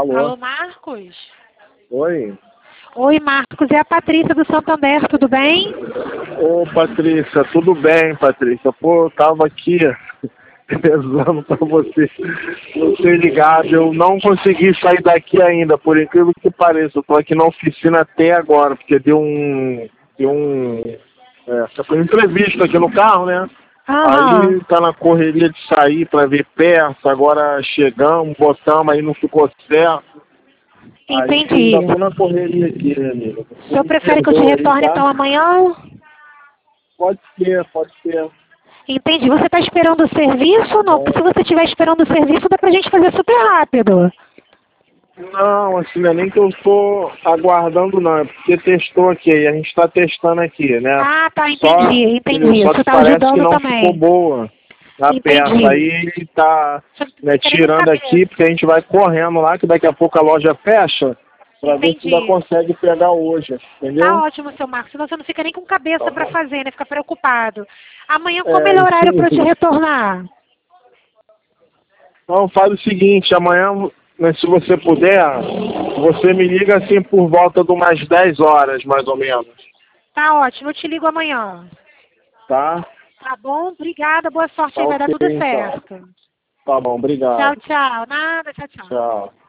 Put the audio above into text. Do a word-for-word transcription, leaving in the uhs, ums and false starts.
Alô? Alô, Marcos? Oi? Oi, Marcos. É a Patrícia do Santander, tudo bem? Ô, Patrícia, tudo bem, Patrícia? Pô, eu tava aqui rezando pra você, você ligado. Eu não consegui sair daqui ainda, por incrível que pareça. Eu tô aqui na oficina até agora, porque deu um... Deu um... É, foi uma entrevista aqui no carro, né? Aham. Aí tá na correria de sair pra ver peça, agora chegamos, botamos, aí não ficou certo. Aí Entendi. ainda tô na correria aqui, né, amiga? O Você senhor me prefere que eu te perdoa aí, retorne tá? então amanhã? Pode ser, pode ser. Entendi. Você está esperando o serviço ou Tá não? bom. Se você estiver esperando o serviço, dá pra gente fazer super rápido. Não, assim, não é nem que eu estou aguardando, não. É porque testou aqui, a gente está testando aqui, né? Ah, tá. Só, Entendi. entendeu? Entendi. Só Você que está parece que ajudando não ficou também. boa a peça. Aí Entendi. ele está Você não né, tá querendo tirando aqui, cabeça. porque a gente vai correndo lá, que daqui a pouco a loja fecha, para ver se ainda Entendi. consegue pegar hoje, Tá entendeu? ótimo, seu Marcos. Senão você não fica nem com cabeça Tá pra bom. fazer, né? Fica preocupado. Amanhã, qual o É, melhor isso horário pra eu te mesmo. retornar? Então faz o seguinte, amanhã, né, se você puder, você me liga assim por volta de umas dez horas, mais ou menos, Tá ótimo. Eu te ligo amanhã. tá? Tá bom? Obrigada. Boa sorte Tá aí. Vai dar ok, tudo então. certo. Tá bom, Tchau, obrigado. tchau. Nada. Tchau, tchau. Tchau.